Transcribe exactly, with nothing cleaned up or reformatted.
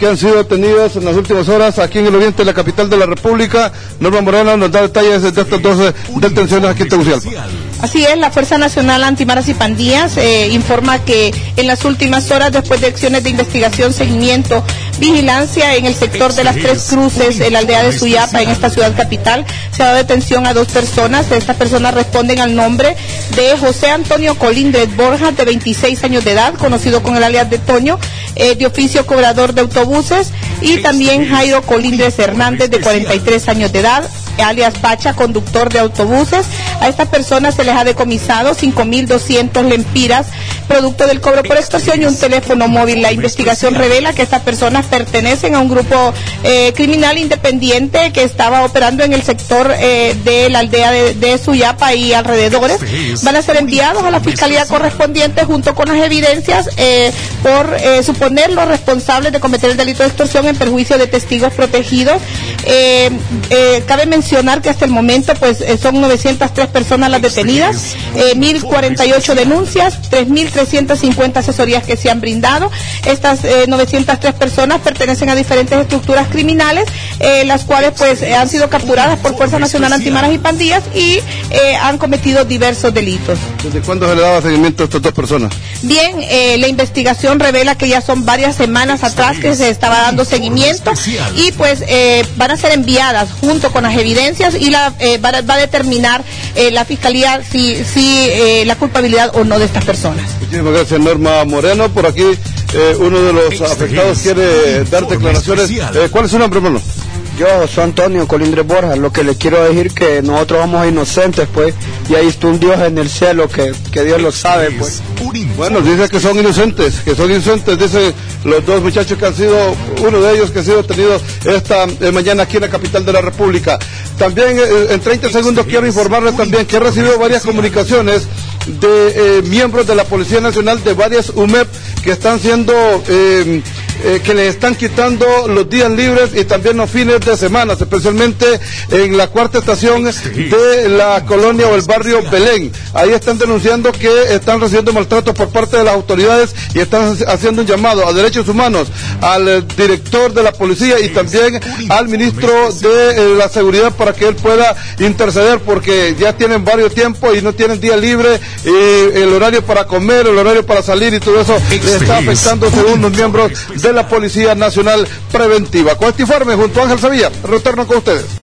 que han sido detenidos en las últimas horas aquí en el oriente de la capital de la República. Norma Moreno nos da detalles de estas dos detenciones aquí en Tegucigalpa. Así es, la Fuerza Nacional Antimaras y Pandillas eh, informa que en las últimas horas, después de acciones de investigación, seguimiento, vigilancia en el sector de las Tres Cruces, en la aldea de Suyapa, en esta ciudad capital, se ha dado detención a dos personas. Estas personas responden al nombre de José Antonio Colindres Borja, de veintiséis años de edad, conocido con el alias de Toño, eh, de oficio cobrador de autobuses, y también Jairo Colindres Hernández, de cuarenta y tres años de edad, alias Pacha, conductor de autobuses. A estas personas se les ha decomisado cinco mil doscientos lempiras, producto del cobro por extorsión, y un teléfono móvil. La investigación revela que estas personas pertenecen a un grupo eh, criminal independiente que estaba operando en el sector eh, de la aldea de, de Suyapa y alrededores. Van a ser enviados a la fiscalía correspondiente junto con las evidencias eh, por eh, suponer los responsables de cometer el delito de extorsión en perjuicio de testigos protegidos. Eh, eh, cabe mencionar que hasta el momento pues eh, son novecientas tres personas las detenidas, eh, mil cuarenta y ocho denuncias, tres mil trescientas cincuenta asesorías que se han brindado. Estas eh, novecientas tres personas pertenecen a diferentes estructuras criminales, eh, las cuales pues eh, han sido capturadas por Fuerza Nacional Antimaras y Pandillas y eh, han cometido diversos delitos. ¿Desde cuándo se le daba seguimiento a estas dos personas? Bien, eh, la investigación revela que ya son varias semanas atrás que se estaba dando seguimiento, y pues eh, van a ser enviadas junto con las evidencias, y la eh, va, va a determinar eh, la fiscalía si, si eh, la culpabilidad o no de estas personas. Muchísimas gracias, Norma Moreno. Por aquí eh, uno de los afectados quiere dar declaraciones. Eh, ¿Cuál es su nombre, hermano? Yo, José Antonio Colindres Borja. Lo que le quiero decir que nosotros somos inocentes, pues, y ahí está un Dios en el cielo que, que Dios lo sabe, pues. Bueno, dice que son inocentes, que son inocentes, dice los dos muchachos que han sido, uno de ellos que ha sido detenido esta eh, mañana aquí en la capital de la República. También eh, en treinta segundos quiero informarles también que he recibido varias comunicaciones de eh, miembros de la Policía Nacional de varias U M E P que están siendo, eh, eh, que les están quitando los días libres y también los fines de semana, especialmente en la cuarta estación de la colonia o el barrio Belén. Ahí están denunciando que están recibiendo maltratos por parte de las autoridades y están haciendo un llamado a derechos humanos, al director de la policía y también al ministro de eh, la seguridad para que él pueda interceder, porque ya tienen varios tiempos y no tienen día libre, y el horario para comer, el horario para salir y todo eso les está afectando, según los miembros de la Policía Nacional Preventiva. Con este informe, junto a Ángel Sevilla, retorno con ustedes.